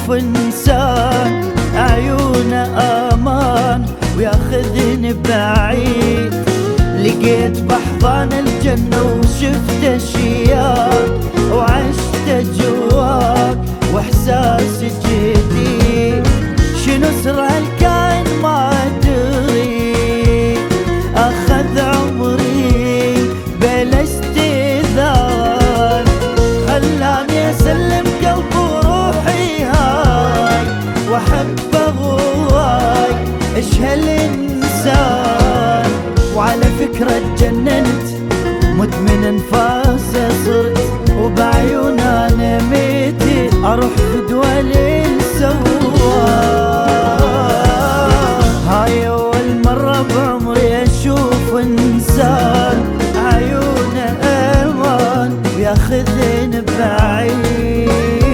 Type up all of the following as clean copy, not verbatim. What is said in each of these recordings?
اشوف انسان عيونه امان وياخذني بعيد. لقيت بحضان الجنة وشفت اشياء وعشت جواك واحساس جديد. شنو سر هالكائن ما ادري، اخذ عمري بلا استئذان، خلاني اسلم قلبي وروحي هاي واحب هواي. ايش هالانسان، وعلى فكرة اتجننت مدمن انفاسه صرت، وبعيون انا ميتي اروح فدوى ليل سواه. هاي اول مرة بعمري اشوف انسان عيونه امان وياخذني بعيد.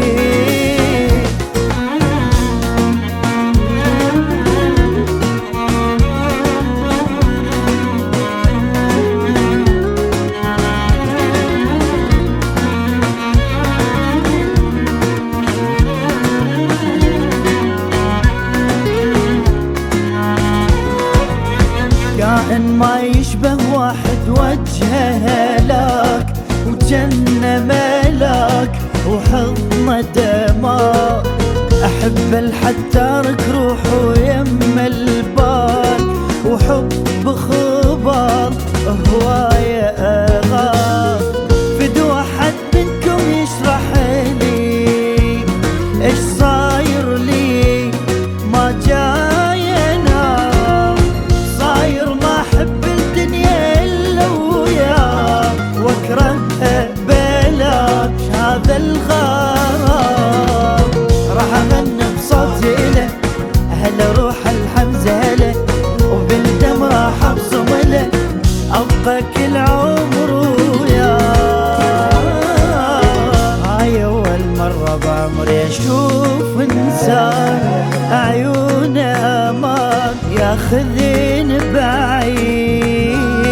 كائن ما يشبه واحد وجهه هلاك وجنة ملاك وحضنه دماء. احبه لحتى ارك روحه يم البال وحب خبال هواية اغار. فدو احد منكم يشرح لي ايش صاير لي، ما جاي انام صاير ما احب الدنيا الا وياك واكرهها بلاك هذا الغرام. راح اغني بصوتي له هلا روح الحمزة هلا، وبالدم راح ابصم له ابقى كل عمر وياه. هاي اول مرة بعمري اشوف انسان عيونه امان ياخذني بعيد.